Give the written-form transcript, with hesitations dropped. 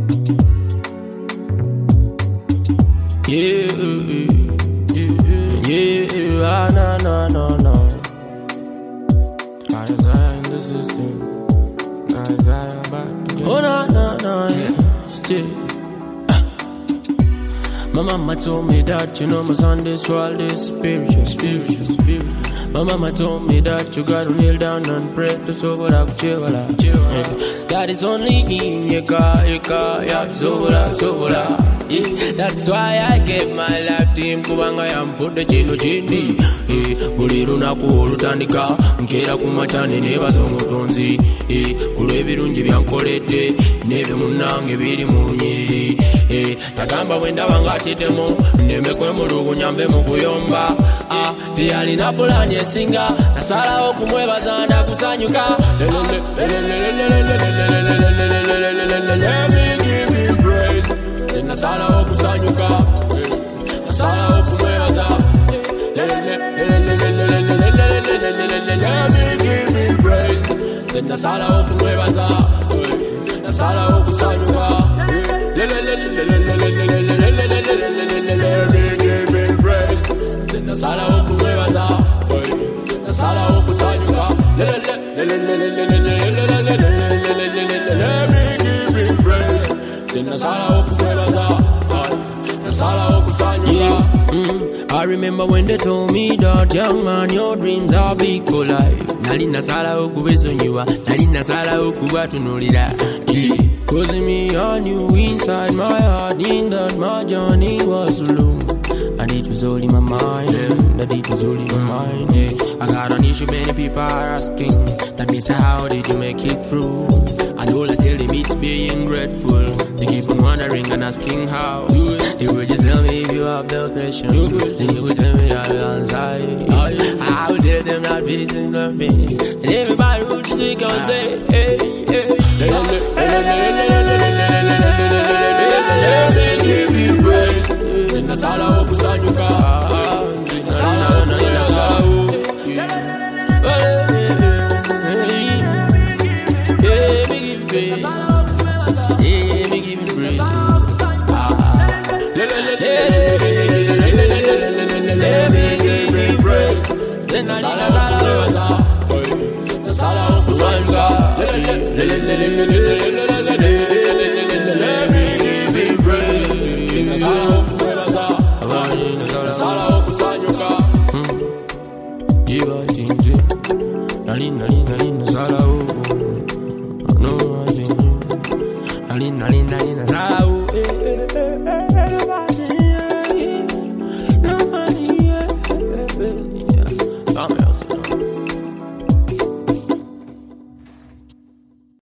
No. Guys are in the system. Guys are about to get. Oh, no, yeah. Still. My mama told me that, my son, this world is spiritual. My mama told me that you gotta kneel down and pray to Sobora, Chevala. God is only in Eka, Sobora. Yeah, that's why I gave my life to him. Kubanga yam for the chindi. Buliruna kuolutandika, nkera kumachane neba somutonzi. Kulebirungi byankolede, nebe munange biri munyiri. Tagamba wenda bangatidemo, nemekwe mulugu nyambe mukuyomba. Tiyalina pulani esinga, nasalawo kumwebaza na kusanyuka. Let me give him praise. Nasalawo kusanyuka, nasalawo kumwebaza. Let me give him praise. Nasalawo kumwebaza, nasalawo kusanyuka. Let me give him praise. Nasalawo kumwebaza, nasalawo kusanyuka. Let me give him praise. Nasalawo kumwebaza, nasalawo kusanyuka. I remember when they told me that, young man, your dreams are big for life. Nali nasalawo kubesonyiwa, nali nasalawo kubatunulira. Causing me on you inside my heart, in that my journey was long. And it was all in my mind, that it was all in my mind. I got an issue, many people are asking that, Mr. How did you make it through? And all I tell them it's being grateful. They keep on wondering and asking how. They will just tell me if you have the question. Then you will tell me I'll answer. I will tell them that peace is nothing. And everybody will just think and say, hey. Let me give you praise. Nasalawo kusanyuka, nasalawo nasalawo. Let me give you praise. Let me give you praise. Let me give you praise. Nasalawo kusanyuka. Let me give you praise. Nasalawo kusanyuka. Yiba tinje. Nali nasalawo. No, nali nasalawo.